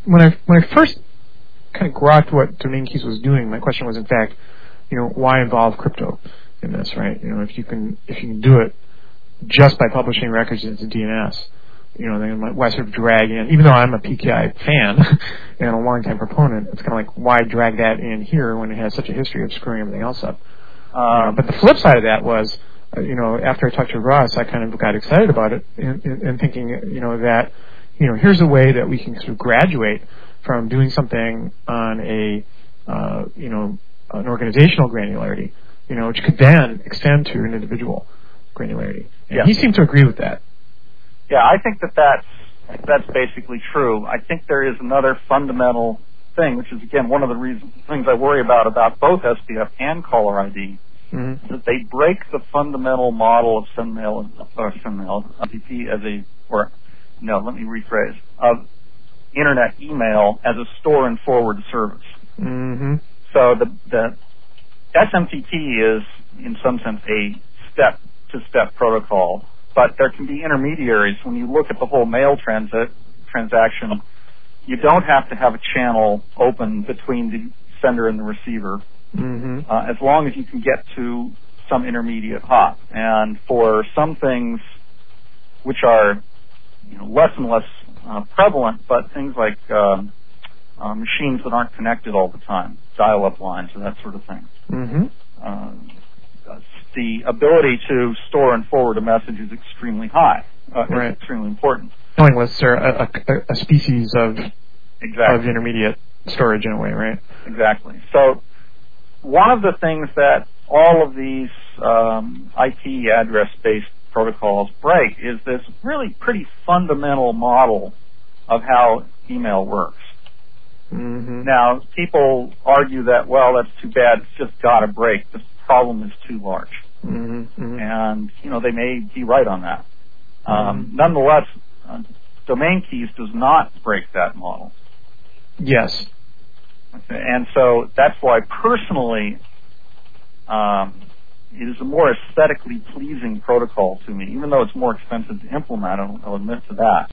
when I first kind of grokked what Domain Keys was doing, my question was, in fact, why involve crypto in this, right? If you can do it just by publishing records into DNS, then why sort of drag in? Even though I'm a PKI fan and a longtime proponent, it's kind of like, why drag that in here when it has such a history of screwing everything else up? But the flip side of that was, after I talked to Ross, I kind of got excited about it and thinking, that, here's a way that we can sort of graduate from doing something on an organizational granularity, which could then extend to an individual granularity. And he seemed to agree with that. Yeah, I think that's basically true. I think there is another fundamental thing, which is, again, one of the things I worry about both SPF and caller ID, that they break the fundamental model of SendMail, of Internet email as a store and forward service. So the SMTP is, in some sense, a step-to-step protocol, but there can be intermediaries. When you look at the whole mail transaction, you don't have to have a channel open between the sender and the receiver, as long as you can get to some intermediate hop. And for some things which are less and less prevalent, but things like machines that aren't connected all the time, dial-up lines or that sort of thing. The ability to store and forward a message is extremely high. It's extremely important. Mailing lists are a species of intermediate storage in a way, right? Exactly. So one of the things that all of these IP address-based protocols break is this really pretty fundamental model of how email works. Now, people argue that, well, that's too bad, it's just got to break. The problem is too large. And, they may be right on that. Nonetheless, Domain Keys does not break that model. Yes. And so that's why, personally, it is a more aesthetically pleasing protocol to me, even though it's more expensive to implement, I'll admit to that.